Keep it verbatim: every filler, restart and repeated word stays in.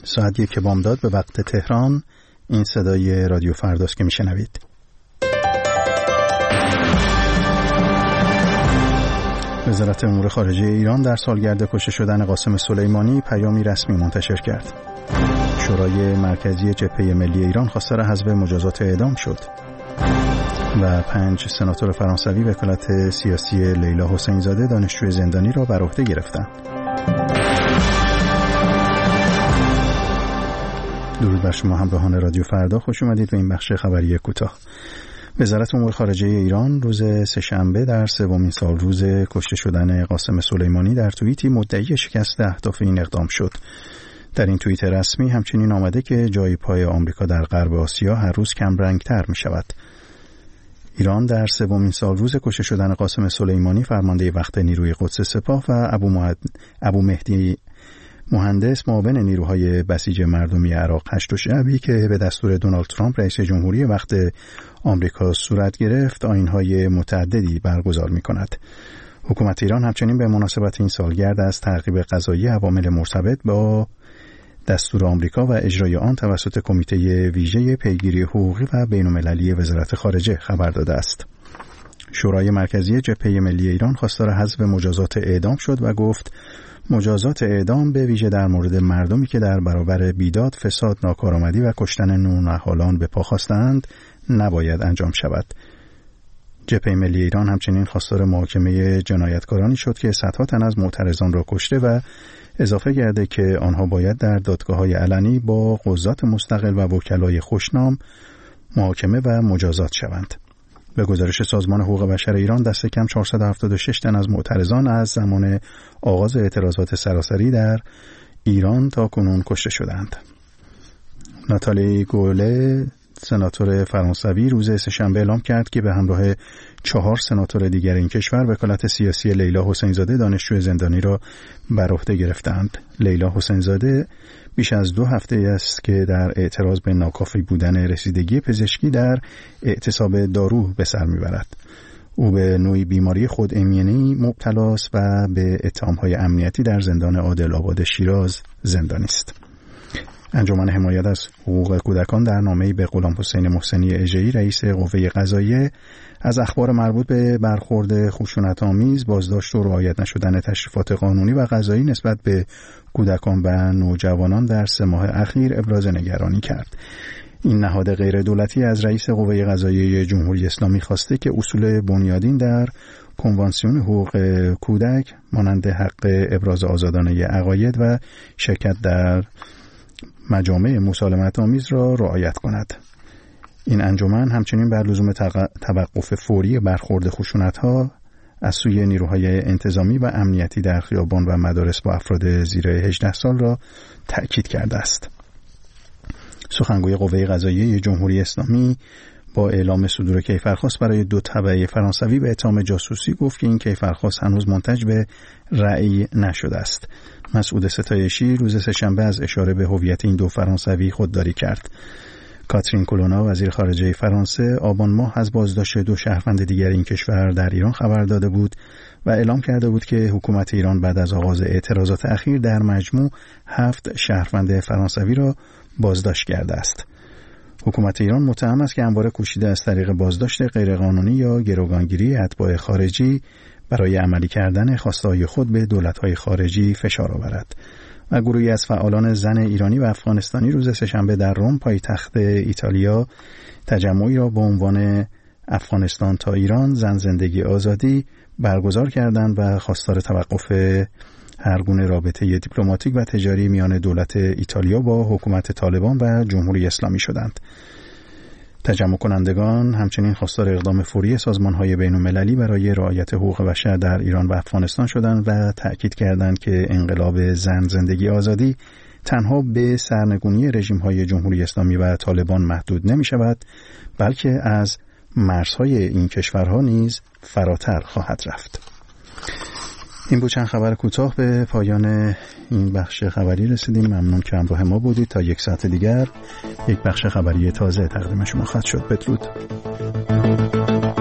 ساعت یک بامداد به وقت تهران. این صدای رادیو فرداست که میشنوید. وزارت امور خارجه ایران در سالگرد کشته شدن قاسم سلیمانی پیامی رسمی منتشر کرد. شورای مرکزی جبهه ملی ایران خواستار حذف مجازات اعدام شد و پنج سناتور فرانسوی وکالت سیاسی لیلا حسین زاده دانشجوی زندانی را بر عهده گرفتند. درود بر شما همراهان رادیو فردا، خوش اومدید به این بخش خبری کوتاه. وزارت امور خارجه ایران روز سه‌شنبه در سومین سال روز کشته شدن قاسم سلیمانی در توییتی مدعی شکست اهداف این اقدام شد. در این توییت رسمی همچنین آمده که جای پای آمریکا در غرب آسیا هر روز کم رنگ‌تر می شود. ایران در سومین سال روز کشته شدن قاسم سلیمانی فرمانده وقت نیروی قدس سپاه و ابو, معد... ابو مهدی مهندس معاون نیروهای بسیج مردمی عراق هشت شعبی که به دستور دونالد ترامپ رئیس جمهوری وقت آمریکا صورت گرفت آیین‌های متعددی برگزار می‌کند. حکومت ایران همچنین به مناسبت این سالگرد از تعقیب قضایی عوامل مرتبط با دستور آمریکا و اجرای آن توسط کمیته ویژه پیگیری حقوقی و بین‌المللی وزارت خارجه خبر داده است. شورای مرکزی جبهه ملی ایران خواستار حذف مجازات اعدام شد و گفت مجازات اعدام به ویژه در مورد مردمی که در برابر بیداد، فساد، ناکارآمدی و کشتن نونهالان به پا خواستند نباید انجام شود. جبهه ملی ایران همچنین خواستار محاکمه جنایتکارانی شد که صدها تن از معترضان را کشته و اضافه کرده که آنها باید در دادگاه‌های علنی با قضات مستقل و وکلای خوشنام محاکمه و مجازات شوند. به گزارش سازمان حقوق بشر ایران دست کم چهارصد و هفتاد و شش تن از معترضان از زمان آغاز اعتراضات سراسری در ایران تا کنون کشته شدند. ناتالی گوله سناتور فرانسوی روز سه‌شنبه اعلام کرد که به همراه چهار سناتور دیگر این کشور وکالت سیاسی لیلا حسین زاده دانشجوی زندانی را بر عهده گرفتند. لیلا حسین زاده بیش از دو هفته است که در اعتراض به ناکافی بودن رسیدگی پزشکی در اعتصاب دارو به سر میبرد. او به نوعی بیماری خودامینی مبتلاست و به اتهام‌های امنیتی در زندان عادل آباد شیراز زندانی است. انجمن حمایت از حقوق کودکان در نامه‌ای به غلام حسین محسنی اژه‌ای رئیس قوه قضاییه از اخبار مربوط به برخورد خشونت‌آمیز، بازداشت و رعایت نشدن تشریفات قانونی و قضایی نسبت به کودکان و نوجوانان در سه ماه اخیر ابراز نگرانی کرد. این نهاد غیر دولتی از رئیس قوه قضاییه جمهوری اسلامی خواسته که اصول بنیادین در کنوانسیون حقوق کودک مانند حق ابراز آزادانه عقاید و شرکت در مجامع مسالمت آمیز را رعایت کند. این انجمن همچنین بر لزوم توقف فوری برخورد خشونت‌ها از سوی نیروهای انتظامی و امنیتی در خیابان و مدارس با افراد زیر هجده سال را تأکید کرده است. سخنگوی قوه قضاییه جمهوری اسلامی با اعلام صدور کیفرخواست برای دو تبع فرانسوی به اتهام جاسوسی گفت که این کیفرخواست هنوز منتج به رأی نشده است. مسعود ستایشی روز سه‌شنبه از اشاره به هویت این دو فرانسوی خودداری کرد. کاترین کولونا وزیر خارجه فرانسه آبان ماه از بازداشت دو شهروند دیگر این کشور در ایران خبر داده بود و اعلام کرده بود که حکومت ایران بعد از آغاز اعتراضات اخیر در مجموع هفت شهروند فرانسوی را بازداشت کرده است. حکومت ایران متهم است که همواره کوشیده از طریق بازداشت غیرقانونی یا گروگانگیری اتباع خارجی برای عملی کردن خواسته‌های خود به دولت‌های خارجی فشار آورد. و گروهی از فعالان زن ایرانی و افغانستانی روز سه‌شنبه در روم پایتخت ایتالیا تجمعی را با عنوان افغانستان تا ایران زن زندگی آزادی برگزار کردند و خواستار توقف هر گونه رابطه دیپلماتیک و تجاری میان دولت ایتالیا با حکومت طالبان و جمهوری اسلامی شدند. تجمع کنندگان همچنین خواستار اقدام فوری سازمان‌های بین‌المللی برای رعایت حقوق بشر در ایران و افغانستان شدند و تأکید کردند که انقلاب زن زندگی آزادی تنها به سرنگونی رژیم‌های جمهوری اسلامی و طالبان محدود نمی‌شود، بلکه از مرزهای این کشورها نیز فراتر خواهد رفت. این بود چند خبر کوتاه. به پایان این بخش خبری رسیدیم. ممنون که همراه ما بودید. تا یک ساعت دیگر یک بخش خبری تازه تقدیم شما خواهد شد. بدرود.